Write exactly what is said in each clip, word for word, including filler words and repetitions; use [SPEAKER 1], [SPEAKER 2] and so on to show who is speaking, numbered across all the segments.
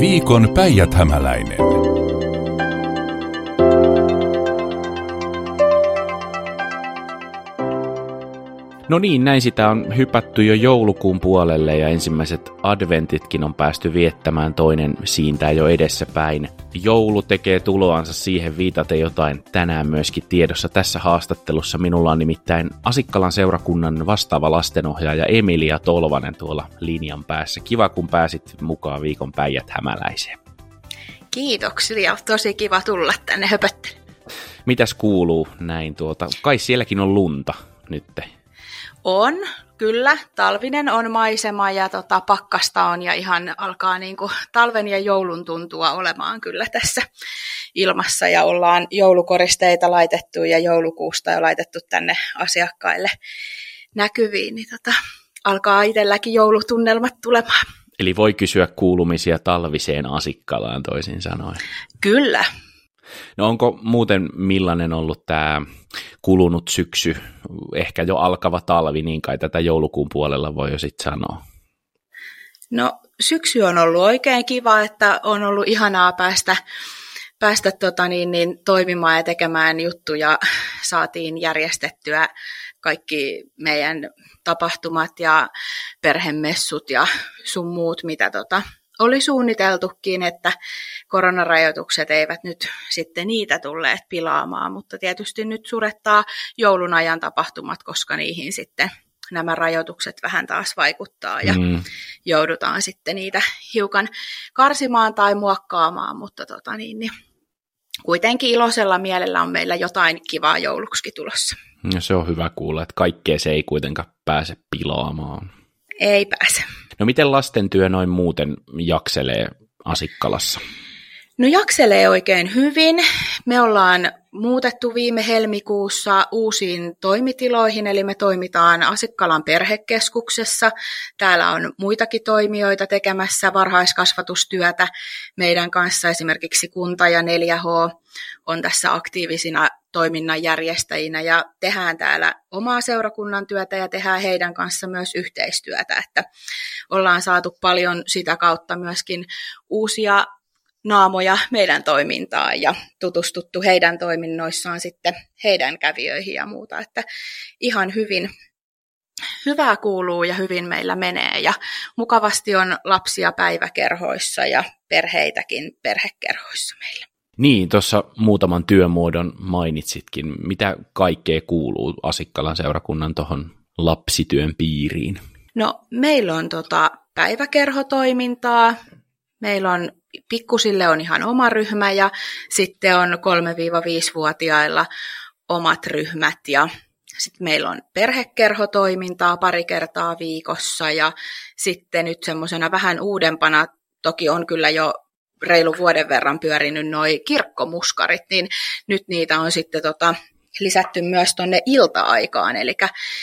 [SPEAKER 1] Viikon Päijät-Hämäläinen.
[SPEAKER 2] No niin, näin sitä on hypätty jo joulukuun puolelle ja ensimmäiset adventitkin on päästy viettämään, toinen siintää jo edessäpäin. Joulu tekee tuloansa, siihen viitaten jotain tänään myöskin tiedossa tässä haastattelussa. Minulla on nimittäin Asikkalan seurakunnan vastaava lastenohjaaja Emilia Tolvanen tuolla linjan päässä. Kiva, kun pääsit mukaan Viikon Päijät-Hämäläiseen.
[SPEAKER 3] Kiitoksia, tosi kiva tulla tänne höpöttelyyn.
[SPEAKER 2] Mitäs kuuluu näin tuota? Kai sielläkin on lunta nytte.
[SPEAKER 3] On, kyllä. Talvinen on maisema ja tota, pakkasta on ja ihan alkaa niinku talven ja joulun tuntua olemaan kyllä tässä ilmassa. Ja ollaan joulukoristeita laitettu ja joulukuusta jo laitettu tänne asiakkaille näkyviin. Niin tota, alkaa itselläkin joulutunnelmat tulemaan.
[SPEAKER 2] Eli voi kysyä kuulumisia talviseen Asikkalaan toisin sanoen.
[SPEAKER 3] Kyllä.
[SPEAKER 2] No onko muuten millainen ollut tämä kulunut syksy, ehkä jo alkava talvi, niin kai tätä joulukuun puolella voi jo sitten sanoa?
[SPEAKER 3] No syksy on ollut oikein kiva, että on ollut ihanaa päästä, päästä tota niin, niin, toimimaan ja tekemään juttuja. Saatiin järjestettyä kaikki meidän tapahtumat ja perhemessut ja sun muut, mitä tota, oli suunniteltukin, että koronarajoitukset eivät nyt sitten niitä tulleet pilaamaan, mutta tietysti nyt surettaa joulun ajan tapahtumat, koska niihin sitten nämä rajoitukset vähän taas vaikuttaa ja mm. joudutaan sitten niitä hiukan karsimaan tai muokkaamaan, mutta tota niin, niin kuitenkin iloisella mielellä on meillä jotain kivaa jouluksikin tulossa.
[SPEAKER 2] No, se on hyvä kuulla, että kaikkea se ei kuitenkaan pääse pilaamaan.
[SPEAKER 3] Ei pääse.
[SPEAKER 2] No miten lastentyö noin muuten jakselee Asikkalassa?
[SPEAKER 3] No jakselee oikein hyvin. Me ollaan muutettu viime helmikuussa uusiin toimitiloihin, eli me toimitaan Asikkalan perhekeskuksessa. Täällä on muitakin toimijoita tekemässä varhaiskasvatustyötä meidän kanssa, esimerkiksi Kunta ja neljä H on tässä aktiivisina toiminnan järjestäjinä ja tehdään täällä omaa seurakunnan työtä ja tehdään heidän kanssa myös yhteistyötä, että ollaan saatu paljon sitä kautta myöskin uusia naamoja meidän toimintaan ja tutustuttu heidän toiminnoissaan sitten heidän kävijöihin ja muuta, että ihan hyvin hyvää kuuluu ja hyvin meillä menee ja mukavasti on lapsia päiväkerhoissa ja perheitäkin perhekerhoissa meillä.
[SPEAKER 2] Niin, tuossa muutaman työmuodon mainitsitkin. Mitä kaikkea kuuluu Asikkalan seurakunnan tuohon lapsityön piiriin?
[SPEAKER 3] No meillä on tota päiväkerhotoimintaa, meillä on pikkusille on ihan oma ryhmä ja sitten on kolme-viisivuotiailla omat ryhmät ja sitten meillä on perhekerhotoimintaa pari kertaa viikossa ja sitten nyt semmoisena vähän uudempana, toki on kyllä jo reilu vuoden verran pyörinyt noi kirkkomuskarit, niin nyt niitä on sitten tota lisätty myös tuonne ilta-aikaan, eli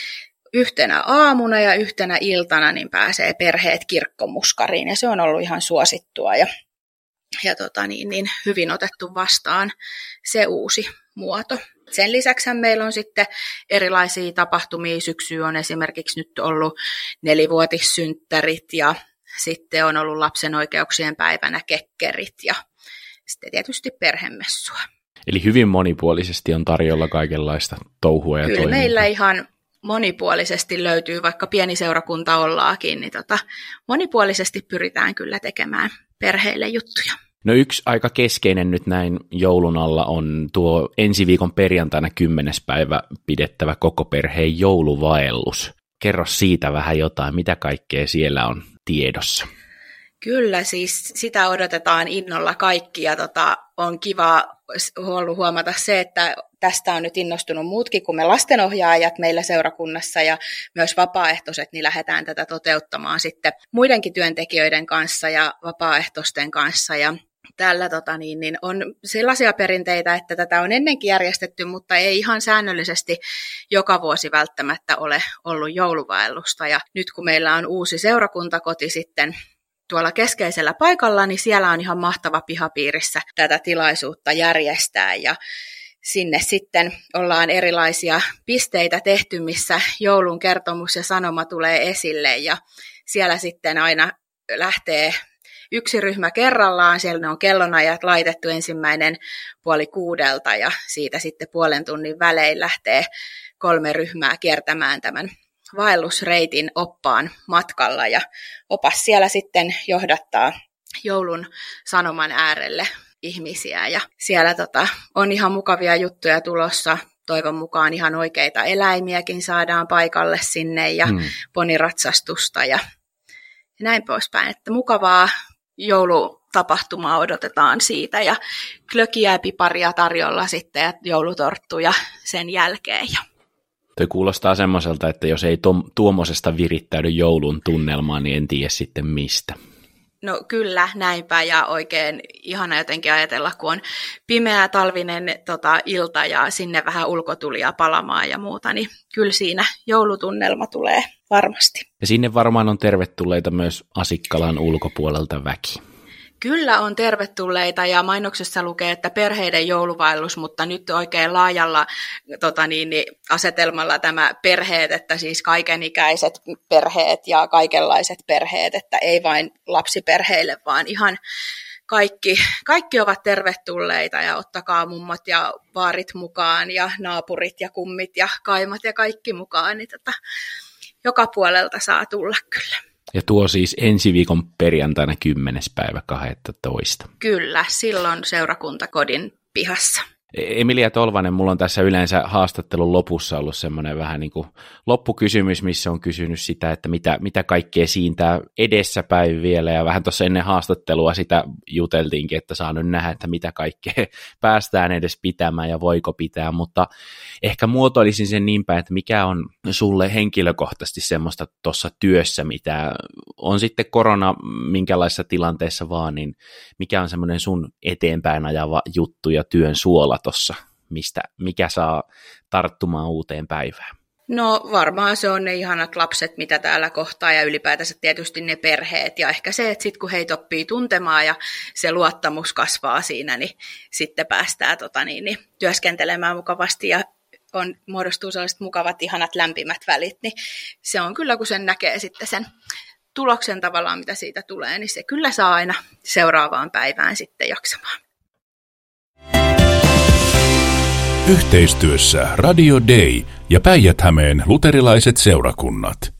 [SPEAKER 3] yhtenä aamuna ja yhtenä iltana niin pääsee perheet kirkkomuskariin ja se on ollut ihan suosittua ja Ja tota niin, niin hyvin otettu vastaan se uusi muoto. Sen lisäksi meillä on sitten erilaisia tapahtumia. Syksy on esimerkiksi nyt ollut nelivuotissynttärit ja sitten on ollut lapsen oikeuksien päivänä kekkerit ja sitten tietysti perhemessua.
[SPEAKER 2] Eli hyvin monipuolisesti on tarjolla kaikenlaista touhua ja
[SPEAKER 3] Kyllä
[SPEAKER 2] toimintaa.
[SPEAKER 3] Meillä ihan monipuolisesti löytyy, vaikka pieni seurakunta ollaakin, niin tota, monipuolisesti pyritään kyllä tekemään perheille juttuja.
[SPEAKER 2] No yksi aika keskeinen nyt näin joulun alla on tuo ensi viikon perjantaina kymmenes päivä pidettävä koko perheen jouluvaellus. Kerro siitä vähän jotain, mitä kaikkea siellä on tiedossa.
[SPEAKER 3] Kyllä, siis sitä odotetaan innolla kaikki ja tota, on kiva ollut huomata se, että tästä on nyt innostunut muutkin kuin me lastenohjaajat meillä seurakunnassa ja myös vapaaehtoiset, niin lähdetään tätä toteuttamaan sitten muidenkin työntekijöiden kanssa ja vapaaehtoisten kanssa ja Tällä tota, niin, niin on sellaisia perinteitä, että tätä on ennenkin järjestetty, mutta ei ihan säännöllisesti joka vuosi välttämättä ole ollut jouluvaellusta. Ja nyt kun meillä on uusi seurakuntakoti sitten tuolla keskeisellä paikalla, niin siellä on ihan mahtava pihapiirissä tätä tilaisuutta järjestää. Ja sinne sitten ollaan erilaisia pisteitä tehty, missä joulun kertomus ja sanoma tulee esille. Ja siellä sitten aina lähtee yksi ryhmä kerrallaan, siellä ne on kellonajat laitettu ensimmäinen puoli kuudelta ja siitä sitten puolen tunnin välein lähtee kolme ryhmää kiertämään tämän vaellusreitin oppaan matkalla ja opas siellä sitten johdattaa joulun sanoman äärelle ihmisiä ja siellä tota, on ihan mukavia juttuja tulossa. Toivon mukaan ihan oikeita eläimiäkin saadaan paikalle sinne ja hmm. poniratsastusta ja näin poispäin. Että mukavaa joulutapahtumaa odotetaan siitä ja klökiä ja piparia tarjolla sitten ja joulutorttuja sen jälkeen.
[SPEAKER 2] Toi kuulostaa semmoiselta, että jos ei tuommoisesta virittäydy joulun tunnelmaan, niin en tiedä sitten mistä.
[SPEAKER 3] No kyllä, näinpä ja oikein ihana jotenkin ajatella, kun on pimeä talvinen tota, ilta ja sinne vähän ulkotulia palamaan ja muuta, niin kyllä siinä joulutunnelma tulee varmasti.
[SPEAKER 2] Ja sinne varmaan on tervetulleita myös Asikkalan ulkopuolelta väki.
[SPEAKER 3] Kyllä on tervetulleita ja mainoksessa lukee, että perheiden jouluvaellus, mutta nyt oikein laajalla tota niin, niin asetelmalla tämä perheet, että siis kaikenikäiset perheet ja kaikenlaiset perheet, että ei vain lapsiperheille, vaan ihan kaikki, kaikki ovat tervetulleita ja ottakaa mummot ja vaarit mukaan ja naapurit ja kummit ja kaimat ja kaikki mukaan, niin tota, joka puolelta saa tulla kyllä.
[SPEAKER 2] Ja tuo siis ensi viikon perjantaina kymmenes päivä kahdestoista.
[SPEAKER 3] Kyllä, silloin seurakuntakodin pihassa.
[SPEAKER 2] Emilia Tolvanen, mulla on tässä yleensä haastattelun lopussa ollut semmoinen vähän niin kuin loppukysymys, missä on kysynyt sitä, että mitä, mitä kaikkea siintää edessäpäin vielä, ja vähän tuossa ennen haastattelua sitä juteltiinkin, että saa nyt nähdä, että mitä kaikkea päästään edes pitämään ja voiko pitää, mutta ehkä muotoilisin sen niin päin, että mikä on sulle henkilökohtaisesti semmoista tuossa työssä, mitä on sitten korona minkälaisessa tilanteessa vaan, niin mikä on semmoinen sun eteenpäin ajava juttu ja työn suola tuossa, mistä, mikä saa tarttumaan uuteen päivään?
[SPEAKER 3] No varmaan se on ne ihanat lapset, mitä täällä kohtaa ja ylipäätänsä tietysti ne perheet ja ehkä se, että sitten kun heitä oppii tuntemaan ja se luottamus kasvaa siinä, niin sitten päästään tota niin, niin, työskentelemään mukavasti ja on, muodostuu sellaiset mukavat, ihanat, lämpimät välit, niin se on kyllä, kun sen näkee sitten sen tuloksen tavallaan, mitä siitä tulee, niin se kyllä saa aina seuraavaan päivään sitten jaksamaan.
[SPEAKER 1] Yhteistyössä Radio Day ja Päijät-Hämeen luterilaiset seurakunnat.